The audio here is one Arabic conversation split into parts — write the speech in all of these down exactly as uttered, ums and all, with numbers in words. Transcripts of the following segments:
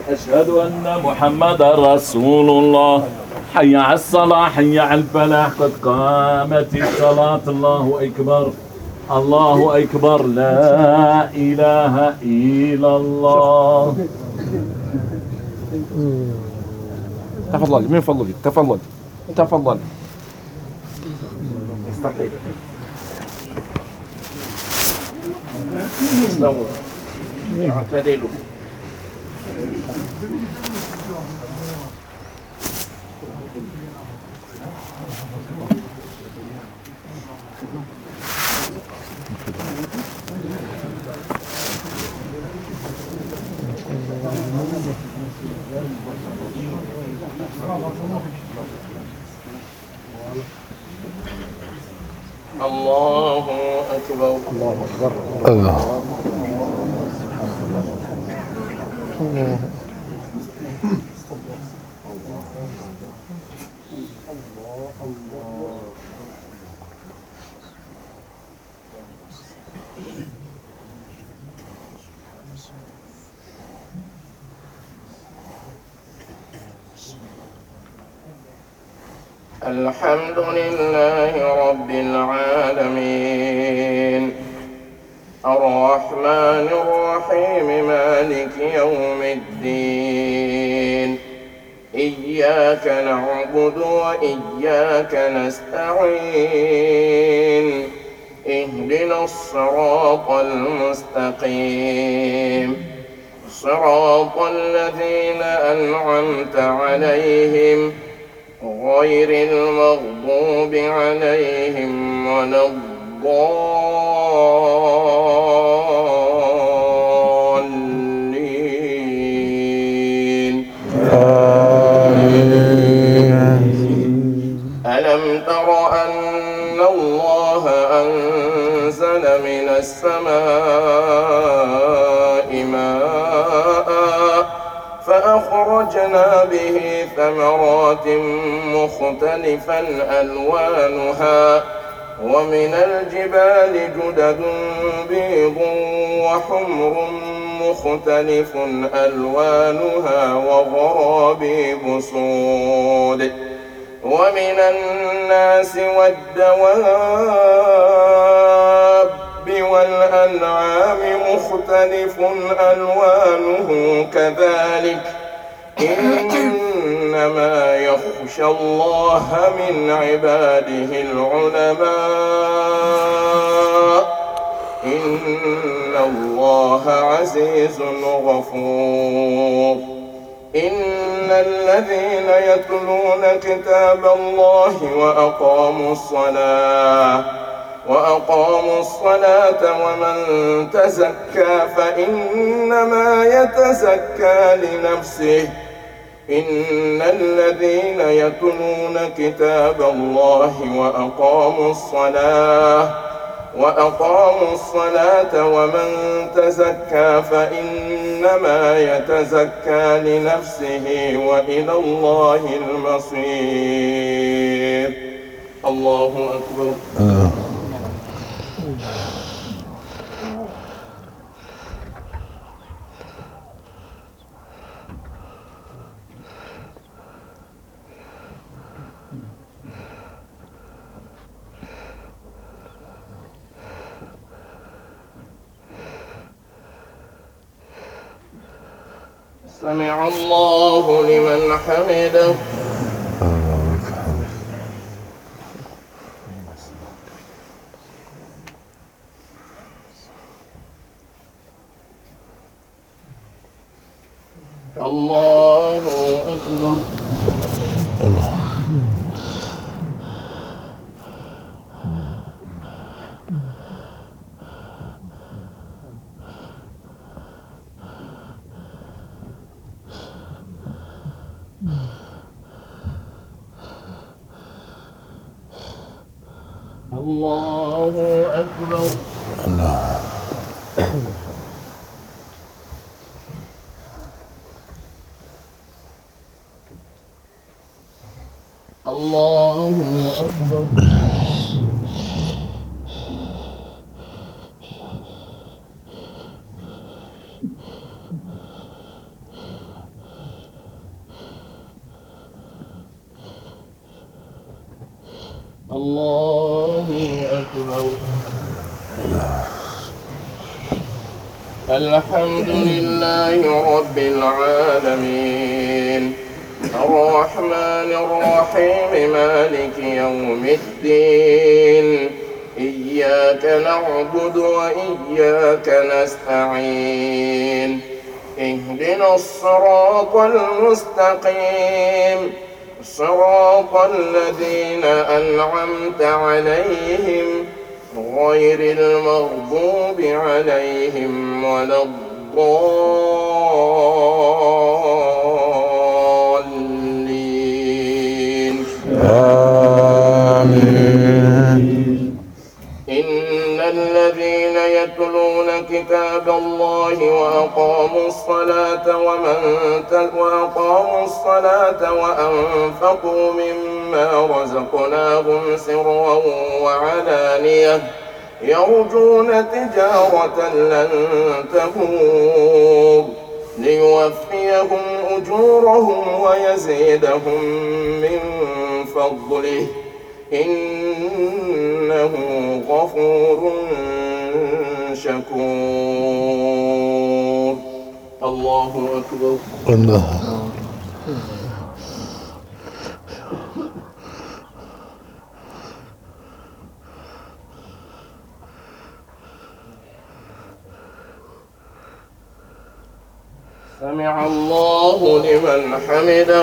أشهد أن محمد رسول الله. حي على الصلاة حي على الفلاح قد قامت الصلاة. الله أكبر الله أكبر لا إله إلا الله. تفضل من فضلك تفضل تفضل. استقيم. اعتدلوا. الله أكبر الله أكبر الله. الحمد لله رب العالمين الرحمن الرحيم مالك يوم الدين. إياك نعبد وإياك نستعين. اهدنا الصراط المستقيم صراط الذين أنعمت عليهم غير المغضوب عليهم ولا الضالين. ألم تر أن الله أنزل من السماء ماء فأخرجنا به ثمرات مختلفا ألوانها ومن الجبال جدد بيض وحمر مختلف ألوانها وغرابيب سود ومن الناس والدواب والأنعام مختلف ألوانه كذلك إنما يخشى الله من عباده العلماء إن الله عزيز غفور. إن الذين يتلون كتاب الله وأقاموا الصلاة وأقاموا الصلاة ومن تزكى فإنما يتزكى لنفسه. إن الذين يتلون كتاب الله وأقاموا الصلاة وأقاموا الصلاة ومن تزكى فإنما يتزكى لنفسه وإلى الله المصير. الله أكبر. سمع الله لمن حمده. الله أكبر. الله. الله أكبر. الله. الله أكبر. الله أكبر. الحمد لله رب العالمين الرحمن الرحيم مالك يوم الدين إياك نعبد وإياك نستعين اهدنا الصراط المستقيم صراط الذين أنعمت عليهم غير المغضوب عليهم ولا الضالين آمين. إن الذين يتلون كتاب الله وأقاموا الصلاة ومن وأقاموا الصلاة وأنفقوا مما رزقناهم سرا وعلانية يرجون تجارة لن تبور ليوفيهم أجورهم ويزيدهم من فضله إنه غفور شكور. الله أكبر. الله. سمع الله لمن حمده.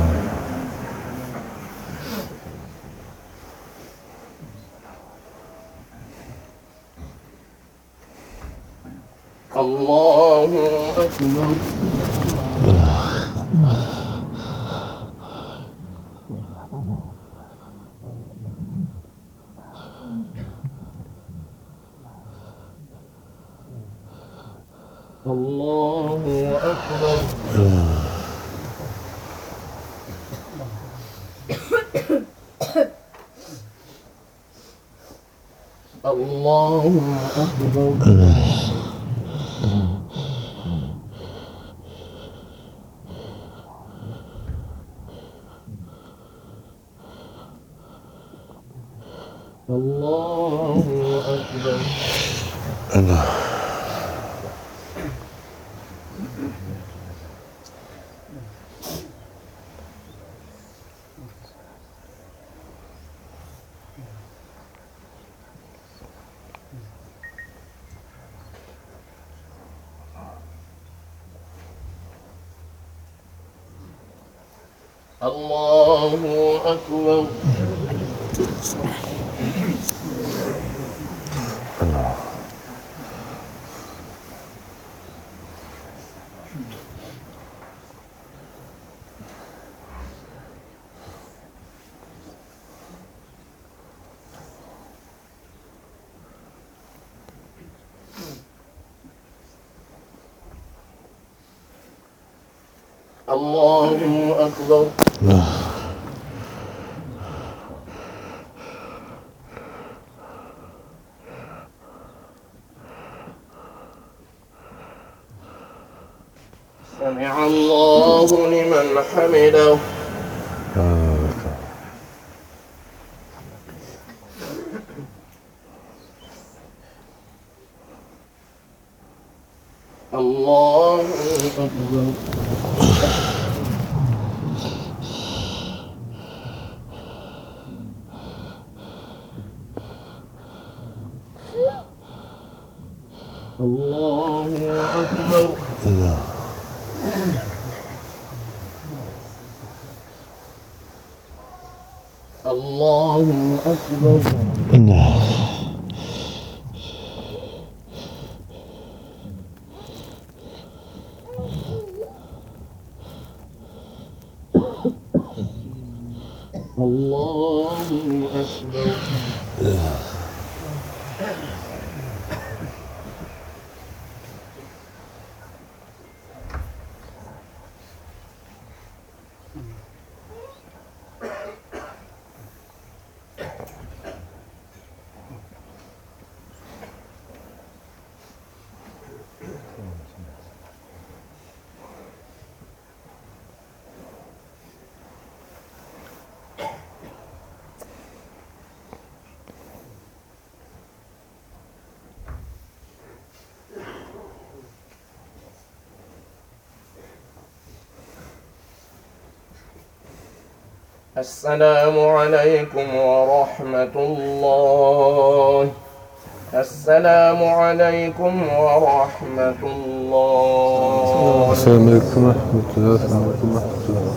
الله أكبر. الله أكبر. الله أكبر. الله أكبر. الله. الله أكبر. الله أكبر. سمع الله لمن حمده. الله أكبر. الله أكبر. الله. الله أكبر. الله. الله أكبر. السلام عليكم ورحمة الله. السلام عليكم ورحمة الله. السلام عليكم ورحمة الله.